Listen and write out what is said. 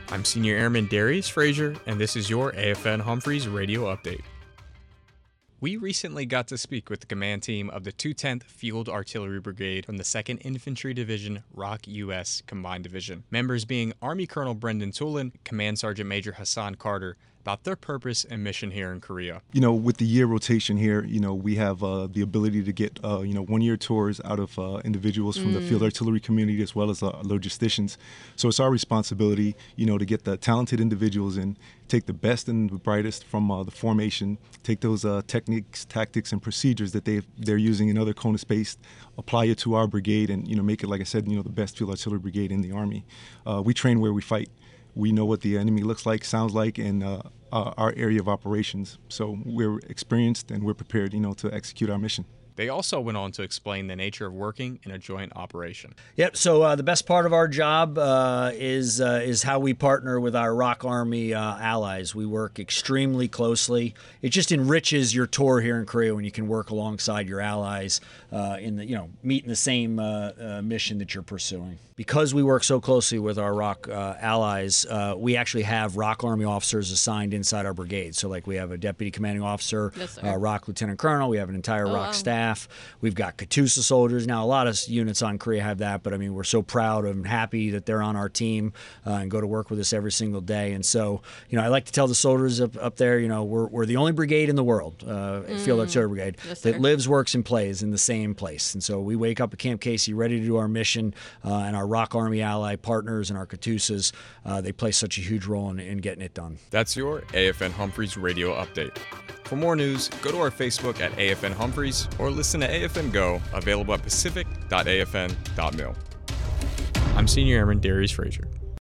I'm Senior Airman Darius Frazier, and this is your AFN Humphreys Radio Update. We recently got to speak with the command team of the 210th Field Artillery Brigade from the 2nd Infantry Division, ROK U.S. Combined Division. Members being Army Colonel Brendan Tulin, Command Sergeant Major Hassan Carter, about their purpose and mission here in Korea. With the year rotation here, we have the ability to get, 1-year tours out of individuals from the field artillery community as well as logisticians. So it's our responsibility, to get the talented individuals in, take the best and the brightest from the formation, take those techniques, tactics, and procedures that they're using in other CONUS-based, apply it to our brigade and, make it, like I said, the best field artillery brigade in the Army. We train where we fight. We know what the enemy looks like, sounds like, and our area of operations. So we're experienced and we're prepared, to execute our mission. They also went on to explain the nature of working in a joint operation. Yep. So the best part of our job is how we partner with our ROK Army allies. We work extremely closely. It just enriches your tour here in Korea when you can work alongside your allies meet in the same mission that you're pursuing. Because we work so closely with our ROK allies, we actually have ROK Army officers assigned inside our brigade. So, like, we have a deputy commanding officer, ROK lieutenant colonel. We have an entire ROK staff. We've got Katusa soldiers. Now, a lot of units on Korea have that, but we're so proud and happy that they're on our team and go to work with us every single day. And so, I like to tell the soldiers up there, we're the only brigade in the world, Field Artillery Brigade, that lives, works, and plays in the same place. And so we wake up at Camp Casey ready to do our mission, and our ROK Army ally partners and our Katusas, they play such a huge role in getting it done. That's your AFN Humphreys Radio Update. For more news, go to our Facebook at AFN Humphreys or listen to AFN Go, available at pacific.afn.mil. I'm Senior Airman Darius Frazier.